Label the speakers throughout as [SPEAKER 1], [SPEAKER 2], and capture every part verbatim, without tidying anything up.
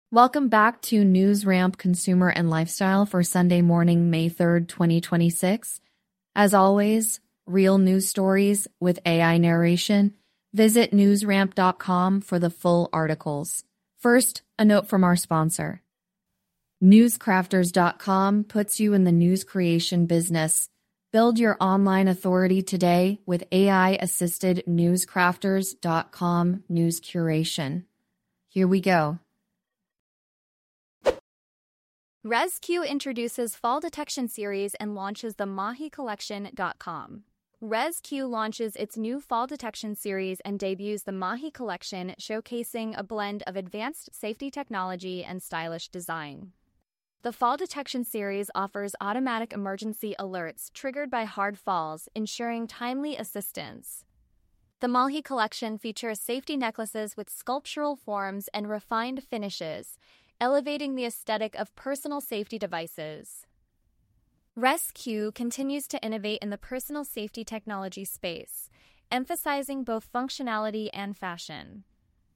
[SPEAKER 1] Welcome back to NewsRamp Consumer and Lifestyle for Sunday morning, May third, twenty twenty-six. As always, real news stories with A I narration. Visit newsramp dot com for the full articles. First, a note from our sponsor. newscrafters dot com puts you in the news creation business. Build your online authority today with A I-assisted newscrafters dot com news curation. Here we go.
[SPEAKER 2] ResQ introduces Fall Detection Series and launches the Mahi Collection dot com. ResQ launches its new Fall Detection Series and debuts the Mahi Collection, showcasing a blend of advanced safety technology and stylish design. The Fall Detection Series offers automatic emergency alerts triggered by hard falls, ensuring timely assistance. The Mahi Collection features safety necklaces with sculptural forms and refined finishes, elevating the aesthetic of personal safety devices. ResQ continues to innovate in the personal safety technology space, emphasizing both functionality and fashion.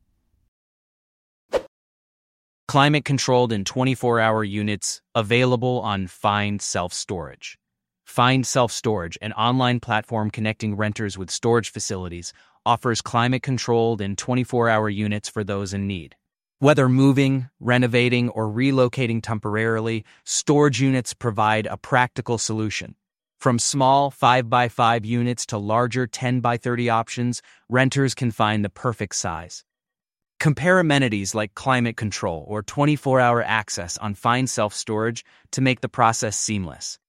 [SPEAKER 3] Climate-controlled and twenty-four hour units available on Find Self Storage. Find Self Storage, an online platform connecting renters with storage facilities, offers climate-controlled and twenty-four hour units for those in need. Whether moving, renovating, or relocating temporarily, storage units provide a practical solution. From small five by five units to larger ten by thirty options, renters can find the perfect size. Compare amenities like climate control or twenty-four hour access on Find Self Storage to make the process seamless.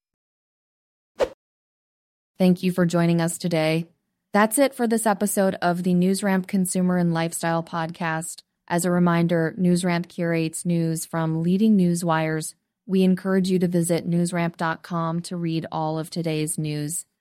[SPEAKER 1] Thank you for joining us today. That's it for this episode of the NewsRamp Consumer and Lifestyle Podcast. As a reminder, NewsRamp curates news from leading news wires. We encourage you to visit newsramp dot com to read all of today's news.